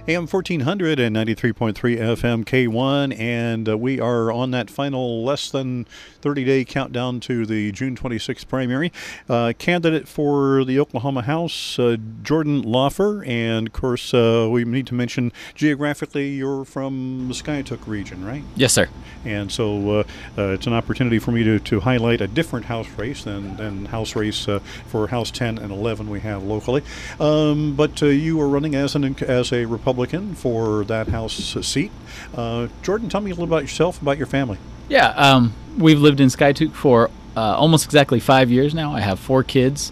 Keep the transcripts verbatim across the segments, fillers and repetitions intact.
A M fourteen hundred and ninety-three point three F M K one, and uh, we are on that final less than thirty-day countdown to the June twenty-sixth primary. Uh, candidate for the Oklahoma House, uh, Jordan Laufer, and of course uh, we need to mention geographically you're from the Skiatook region, right? Yes, sir. And so uh, uh, it's an opportunity for me to, to highlight a different House race than, than House race uh, for House ten and eleven we have locally. Um, but uh, you are running as an as a Republican for that House seat. Uh, Jordan, tell me a little about yourself, about your family. Yeah, um, we've lived in Skiatook for uh, almost exactly five years now. I have four kids,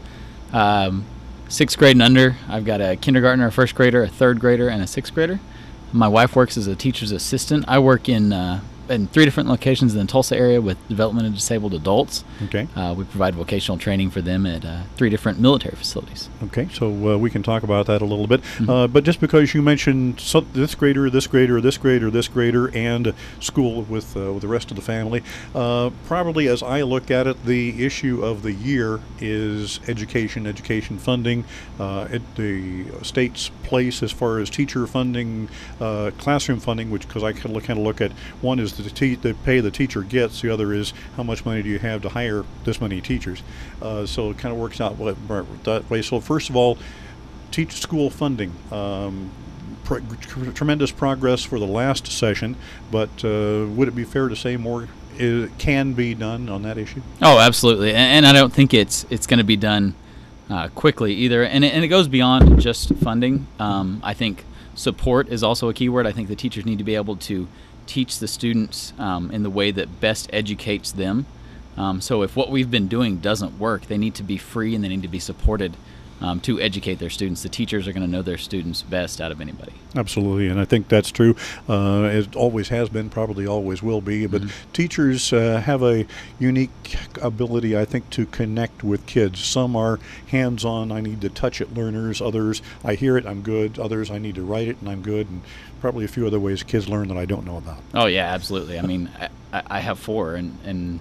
um, sixth grade and under. I've got a kindergartner, a first grader, a third grader, and a sixth grader. My wife works as a teacher's assistant. I work in uh, in three different locations in the Tulsa area with development of disabled adults. Okay. Uh, we provide vocational training for them at uh, three different military facilities. Okay, so uh, we can talk about that a little bit. Mm-hmm. Uh, but just because you mentioned so this grader, this grader, this grader, this grader, and school with, uh, with the rest of the family, uh, probably as I look at it, the issue of the year is education, education funding, uh, it, the state's place as far as teacher funding, uh, classroom funding, which because I kind of kind of look at one is the, te- the pay the teacher gets, the other is how much money do you have to hire this many teachers. Uh, so it kind of works out that way. So first of all, teach school funding. Um, pr- tremendous progress for the last session, but uh, would it be fair to say more is, can be done on that issue? Oh, absolutely, and, and I don't think it's it's going to be done uh, quickly either. And it, and it goes beyond just funding. Um, I think support is also a key word. I think the teachers need to be able to teach the students um, in the way that best educates them. Um, so if what we've been doing doesn't work, they need to be free and they need to be supported um, to educate their students. The teachers are going to know their students best out of anybody. Absolutely, and I think that's true. Uh, it always has been, probably always will be. But mm-hmm. teachers uh, have a unique ability, I think, to connect with kids. Some are hands-on, I need to touch it learners. Others, I hear it, I'm good. Others, I need to write it, and I'm good. And probably a few other ways kids learn that I don't know about. Oh, yeah, absolutely. I mean, I, I have four, and, and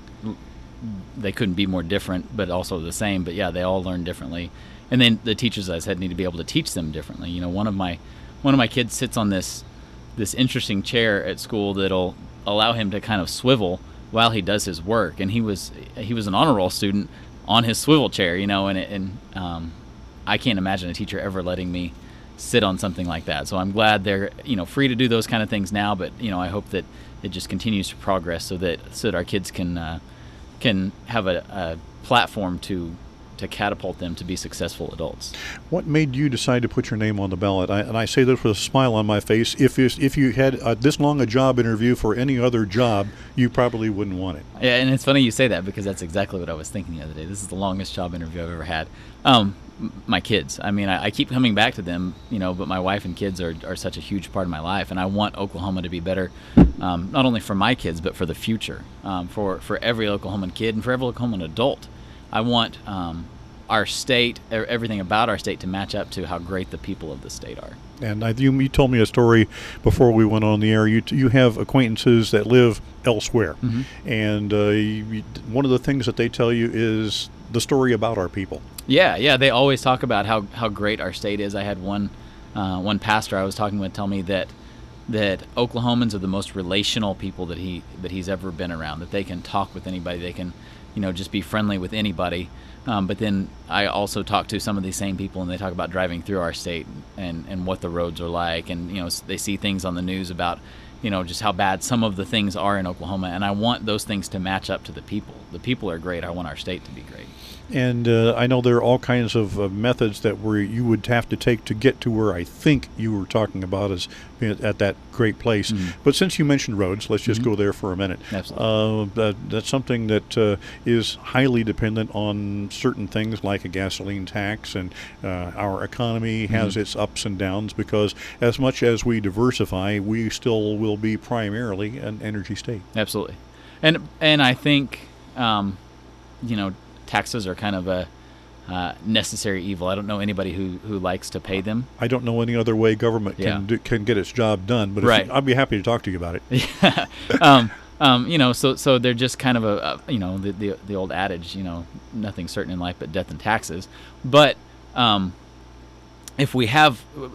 they couldn't be more different, but also the same. But, yeah, they all learn differently. And then the teachers, as I said, need to be able to teach them differently. You know, one of my one of my kids sits on this this interesting chair at school that'll allow him to kind of swivel while he does his work. And he was he was an honor roll student on his swivel chair, you know, and it, and um, I can't imagine a teacher ever letting me sit on something like that. So I'm glad they're, you know, free to do those kind of things now. But, you know, I hope that it just continues to progress so that so that our kids can uh, can have a, a platform to. to catapult them to be successful adults. What made you decide to put your name on the ballot? I, and I say this with a smile on my face. If if you had uh, this long a job interview for any other job, you probably wouldn't want it. Yeah, and it's funny you say that because that's exactly what I was thinking the other day. This is the longest job interview I've ever had. Um, my kids. I mean, I, I keep coming back to them, you know, but my wife and kids are, are such a huge part of my life, and I want Oklahoma to be better, um, not only for my kids, but for the future, um, for, for every Oklahoman kid and for every Oklahoman adult. I want um, our state, everything about our state to match up to how great the people of the state are. And I, you, you told me a story before we went on the air. You you have acquaintances that live elsewhere, mm-hmm. and uh, you, one of the things that they tell you is the story about our people. Yeah, yeah. They always talk about how, how great our state is. I had one uh, one pastor I was talking with tell me that that Oklahomans are the most relational people that he that he's ever been around. That they can talk with anybody. They can, you know, just be friendly with anybody. Um, but then I also talk to some of these same people, and they talk about driving through our state and, and what the roads are like. And, you know, they see things on the news about, you know, just how bad some of the things are in Oklahoma. And I want those things to match up to the people. The people are great. I want our state to be great. And uh, I know there are all kinds of uh, methods that where you would have to take to get to where I think you were talking about as being at that great place. Mm-hmm. But since you mentioned roads, let's just mm-hmm. go there for a minute. Absolutely. Uh, that, that's something that uh, is highly dependent on certain things like a gasoline tax, and uh, our economy has mm-hmm. its ups and downs because as much as we diversify, we still will be primarily an energy state. Absolutely. And, and I think, um, you know, taxes are kind of a uh, necessary evil. I don't know anybody who, who likes to pay them. I don't know any other way government can yeah. do, can get its job done, but right. if you, I'd be happy to talk to you about it. Yeah. um, um, you know, so so they're just kind of a, a you know the, the the old adage, you know, nothing's certain in life but death and taxes. But um, if we have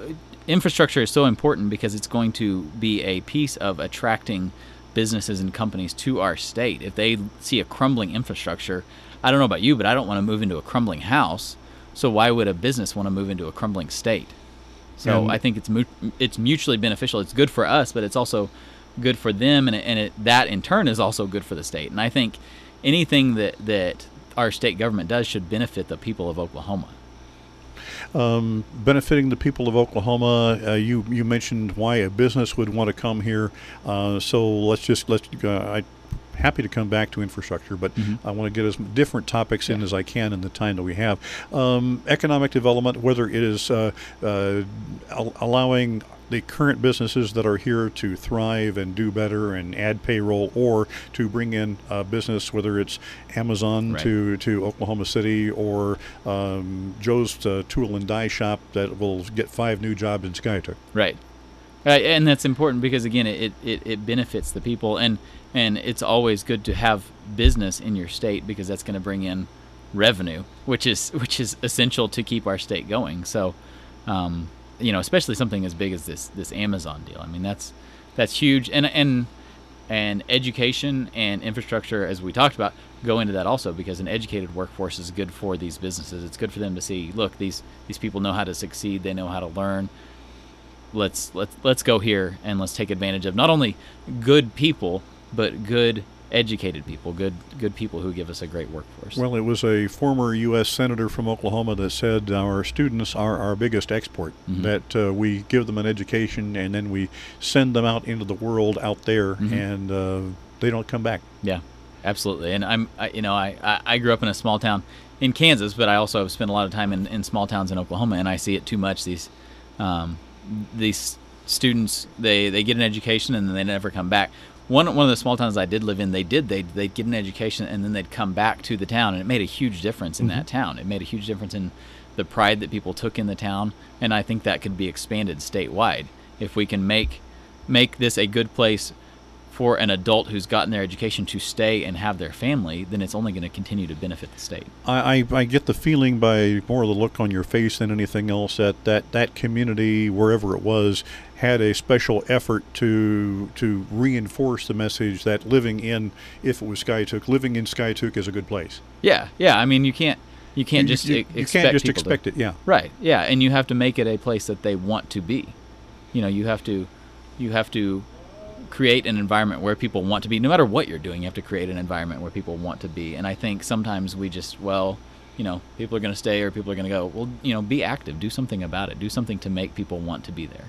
infrastructure is so important because it's going to be a piece of attracting businesses and companies to our state. If they see a crumbling infrastructure, I don't know about you, but I don't want to move into a crumbling house. So why would a business want to move into a crumbling state? So And- I think it's mu- it's mutually beneficial. It's good for us, but it's also good for them, and, it, and it, that in turn is also good for the state. And I think anything that, that our state government does should benefit the people of Oklahoma. Um, benefiting the people of Oklahoma, uh, you you mentioned why a business would want to come here. Uh, so let's just let's. Uh, I happy to come back to infrastructure, but Mm-hmm. I want to get as different topics in Yeah. as I can in the time that we have. Um, economic development, whether it is uh, uh, al- allowing the current businesses that are here to thrive and do better and add payroll, or to bring in uh, business, whether it's Amazon Right. to, to Oklahoma City, or um, Joe's uh, Tool and Die Shop that will get five new jobs in Skytook. Right. Uh, and that's important because, again, it, it, it benefits the people. And, and it's always good to have business in your state because that's going to bring in revenue, which is which is essential to keep our state going. So, um, you know, especially something as big as this this Amazon deal. I mean, that's that's huge. And and and education and infrastructure, as we talked about, go into that also, because an educated workforce is good for these businesses. It's good for them to see, look, these these people know how to succeed. They know how to learn. Let's let's let's go here and let's take advantage of not only good people, but good educated people, good good people who give us a great workforce. Well, it was a former U S senator from Oklahoma that said our students are our biggest export, Mhm. that uh, we give them an education and then we send them out into the world out there, Mhm. and uh, they don't come back. Yeah, absolutely. And I'm, I, you know, I, I, I grew up in a small town in Kansas, but I also have spent a lot of time in, in small towns in Oklahoma, and I see it too much. These, um, these students, they, they get an education and then they never come back. One one of the small towns I did live in, they did they they'd get an education and then they'd come back to the town, and it made a huge difference in Mhm. that town. It made a huge difference in the pride that people took in the town, and I think that could be expanded statewide if we can make make this a good place for an adult who's gotten their education to stay and have their family. Then it's only going to continue to benefit the state. I, I, I get the feeling by more of the look on your face than anything else that, that that community, wherever it was, had a special effort to to reinforce the message that living in, if it was Skytook, living in Skytook is a good place. Yeah, yeah. I mean, you can't you can't You- just you, e- you expect can't just people to- expect it. Yeah. Right. Yeah, and you have to make it a place that they want to be. You know, you have to you have to create an environment where people want to be. No matter what you're doing, you have to create an environment where people want to be. And I think sometimes we just, well, you know, people are going to stay or people are going to go. Well, you know, be active. Do something about it. Do something to make people want to be there.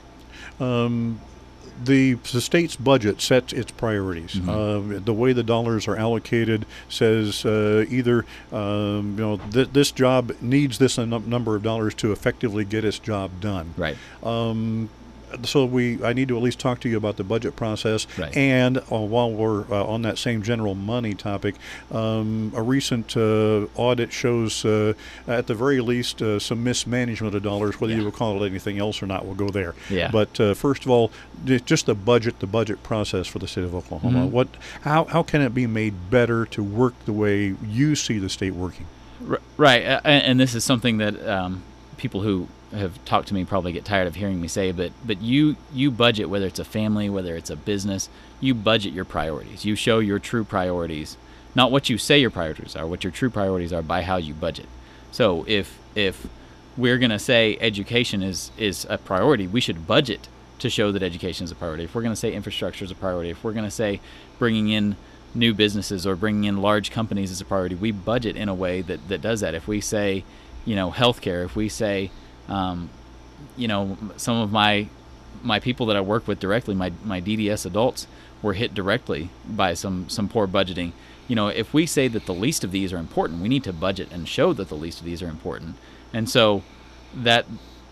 Um, the, the state's budget sets its priorities. Mhm. Uh, the way the dollars are allocated says uh, either um, you know th- this job needs this num- number of dollars to effectively get its job done. Right. Um, so we, I need to at least talk to you about the budget process. Right. And uh, while we're uh, on that same general money topic, um, a recent uh, audit shows, uh, at the very least, uh, some mismanagement of dollars. Whether Yeah. you will call it anything else or not, we'll go there. Yeah. But uh, first of all, j- just the budget, the budget process for the state of Oklahoma. Mhm. What, how, how can it be made better to work the way you see the state working? R- Right, uh, and and this is something that um, people who have talked to me probably get tired of hearing me say, but but you you budget, whether it's a family, whether it's a business, you budget your priorities. You show your true priorities, not what you say your priorities are, what your true priorities are by how you budget. So if if we're going to say education is is a priority, we should budget to show that education is a priority. If we're going to say infrastructure is a priority, if we're going to say bringing in new businesses or bringing in large companies is a priority, we budget in a way that, that does that. If we say, you know, healthcare, if we say, um, you know, some of my my people that I work with directly, my, my D D S adults, were hit directly by some, some poor budgeting. You know, if we say that the least of these are important, we need to budget and show that the least of these are important. And so that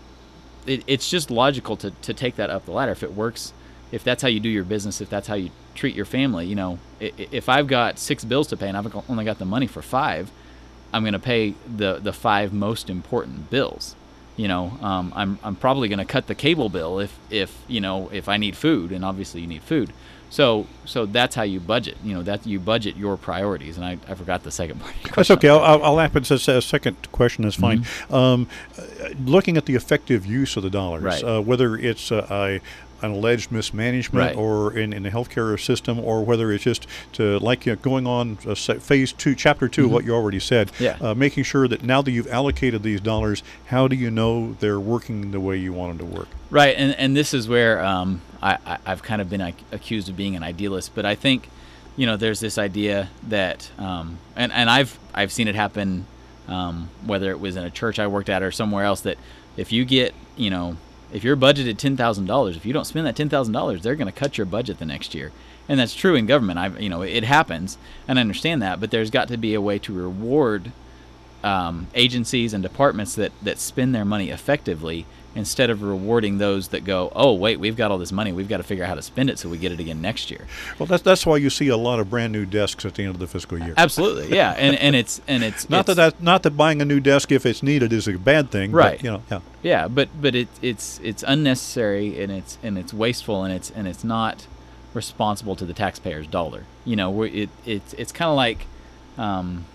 it, it's just logical to, to take that up the ladder. If it works, if that's how you do your business, if that's how you treat your family, you know, i- i- if I've got six bills to pay and I've only got the money for five, I'm going to pay the, the five most important bills. You know, um, I'm I'm probably going to cut the cable bill if if you know if I need food, and obviously you need food. So so that's how you budget. You know, that you budget your priorities. And I, I forgot the second part. Of your That's question. okay. I'll, I'll I'll ask it as a second question. That's fine. Mm-hmm. Um, uh, looking at the effective use of the dollars, Right. uh, whether it's uh, a an alleged mismanagement Right. or in, in the healthcare system, or whether it's just to like uh, going on uh, se- phase two, chapter 2 Mm-hmm. what you already said, Yeah. uh, making sure that now that you've allocated these dollars, how do you know they're working the way you want them to work? Right, and and this is where um, I, I I've kind of been ac- accused of being an idealist, but I think, you know, there's this idea that, um, and and I've I've seen it happen, um, whether it was in a church I worked at or somewhere else, that if you get, you know, if you're budgeted ten thousand dollars, if you don't spend that ten thousand dollars, they're going to cut your budget the next year, and that's true in government. I you know it happens, and I understand that, but there's got to be a way to reward um, agencies and departments that that spend their money effectively, instead of rewarding those that go, oh, wait, we've got all this money, we've got to figure out how to spend it so we get it again next year. Well, that's that's why you see a lot of brand new desks at the end of the fiscal year. Absolutely, yeah, and and it's and it's Not it's, that that not that buying a new desk if it's needed is a bad thing, Right. But, you know, yeah. yeah, but but it it's it's unnecessary, and it's and it's wasteful, and it's and it's not responsible to the taxpayer's dollar. You know, we- it it's it's kind of like. Um,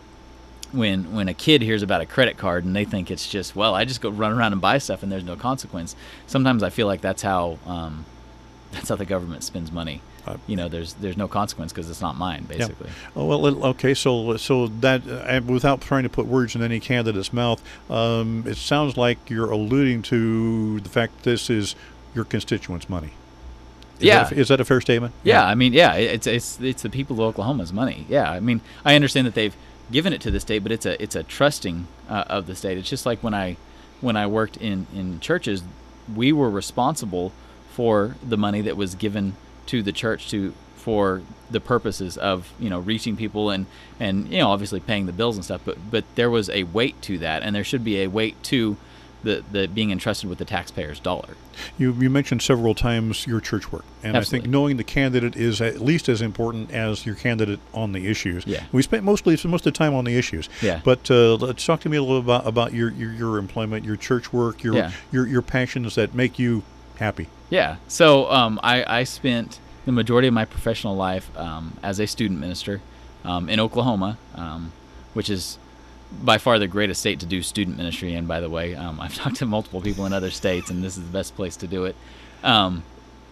When when a kid hears about a credit card and they think it's just, well, I just go run around and buy stuff and there's no consequence. Sometimes I feel like that's how um, that's how the government spends money. Uh, You know, there's there's no consequence because it's not mine, basically. Oh, well, it- okay. So, so that uh, without trying to put words in any candidate's mouth, um, it sounds like you're alluding to the fact this is your constituents' money. Is Yeah. That a, is that a fair statement? Yeah, I mean, yeah, it's it's it's the people of Oklahoma's money. Yeah, I mean, I understand that they've given it to the state, but it's a it's a trusting uh, of the state. It's just like when I when I worked in in churches, we were responsible for the money that was given to the church to for the purposes of, you know, reaching people and and you know, obviously paying the bills and stuff. But but there was a weight to that, and there should be a weight to the the being entrusted with the taxpayer's dollar. You you mentioned several times your church work, and I Absolutely. think knowing the candidate is at least as important as your candidate on the issues. Yeah. We spent mostly most of the time on the issues. Yeah. But uh, let's talk to me a little about about your your, your employment, your church work, your Yeah. your your passions that make you happy. Yeah. So um, I, I spent the majority of my professional life um, as a student minister um, in Oklahoma, um, which is by far the greatest state to do student ministry in, by the way. Um, I've talked to multiple people in other states, and this is the best place to do it. Um,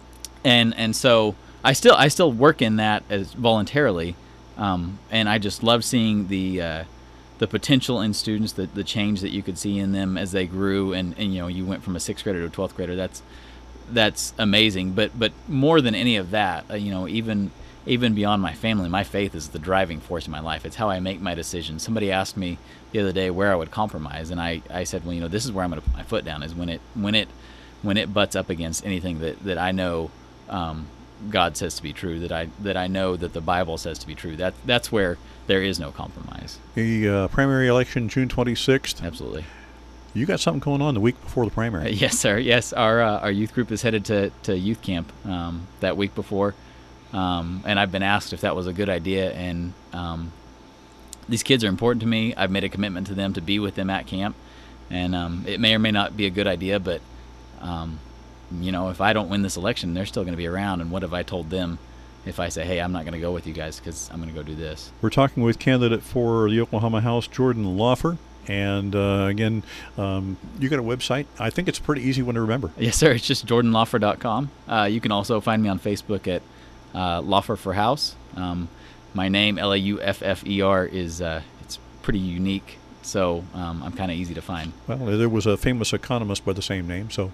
and and so I still I still work in that as voluntarily, um, and I just love seeing the uh, the potential in students, the the change that you could see in them as they grew, and, and you know, you went from a sixth grader to a twelfth grader. That's that's amazing. But but more than any of that, uh, you know, even even beyond my family, my faith is the driving force in my life. It's how I make my decisions. Somebody asked me the other day where I would compromise, and I, I said, well, you know, this is where I'm going to put my foot down, is when it when it when it butts up against anything that, that I know um, God says to be true, that I that I know that the Bible says to be true. That that's where there is no compromise. The uh, primary election, June twenty-sixth. Absolutely. You got something going on the week before the primary. Uh, yes, sir. Yes, our uh, our youth group is headed to, to youth camp um, that week before, um, and I've been asked if that was a good idea. And um, these kids are important to me. I've made a commitment to them to be with them at camp, and um, it may or may not be a good idea, but um, you know, if I don't win this election, they're still going to be around. And what have I told them if I say, hey, I'm not going to go with you guys because I'm going to go do this? We're talking with candidate for the Oklahoma House, Jordan Laufer. And uh, again, um, you got a website. I think it's a pretty easy one to remember. Yes, sir. It's just jordan laufer dot com. Uh, you can also find me on Facebook at uh, Laufer for House. Um, my name, L A U F F E R, is uh, it's pretty unique, so um, I'm kind of easy to find. Well, there was a famous economist by the same name, so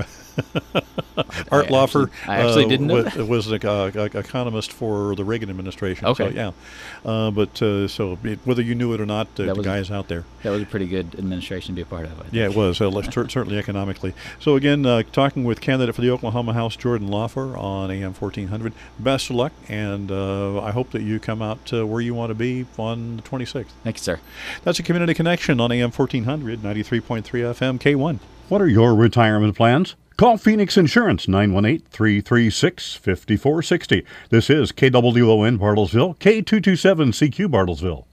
Art I Laufer. actually- I actually uh, didn't know was, that. was an uh, economist for the Reagan administration. Okay. So, yeah. Uh, but uh, so it, whether you knew it or not, uh, That the was- guy's out there. That was a pretty good administration to be a part of, I think. Yeah, it was. Uh, let's cer- certainly economically. So again, uh, talking with candidate for the Oklahoma House, Jordan Laufer, on A M fourteen hundred. Best of luck, and uh, I hope that you come out uh, where you want to be on the twenty-sixth. Thank you, sir. That's a Community Connection on A M fourteen hundred, ninety-three point three F M, K one. What are your retirement plans? Call Phoenix Insurance, nine one eight, three three six, five four six zero. This is K W O N Bartlesville, K two two seven C Q Bartlesville.